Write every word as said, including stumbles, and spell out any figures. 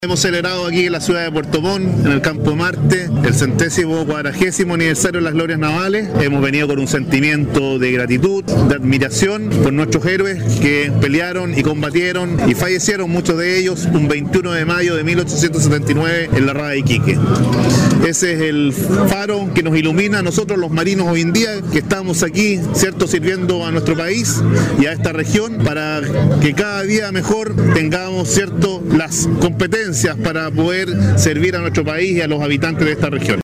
Hemos celebrado aquí en la ciudad de Puerto Montt, en el Campo Marte, el centésimo cuadragésimo aniversario de las glorias navales. Hemos venido con un sentimiento de gratitud, de admiración por nuestros héroes que pelearon y combatieron y fallecieron, muchos de ellos, un veintiuno de mayo de mil ochocientos setenta y nueve en la Rada de Iquique. Ese es el faro que nos ilumina a nosotros los marinos hoy en día, que estamos aquí, ¿cierto?, sirviendo a nuestro país y a esta región para que cada día mejor tengamos, ¿cierto?, las competencias para poder servir a nuestro país y a los habitantes de esta región.